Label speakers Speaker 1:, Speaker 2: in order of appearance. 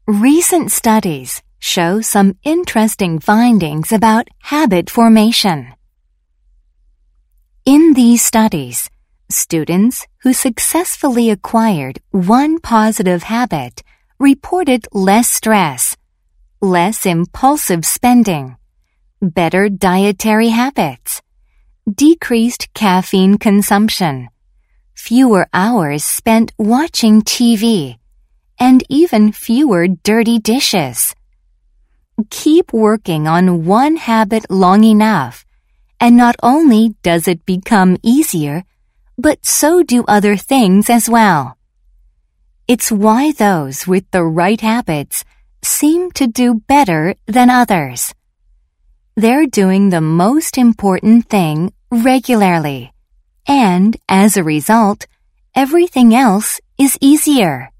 Speaker 1: Recent studies show some interesting findings about habit formation. In these studies, students who successfully acquired one positive habit reported less stress, less impulsive spending, better dietary habits, decreased caffeine consumption, fewer hours spent watching TV, and even fewer dirty dishes. Keep working on one habit long enough, and not only does it become easier, but so do other things as well. It's why those with the right habits seem to do better than others. They're doing the most important thing regularly, and as a result, everything else is easier.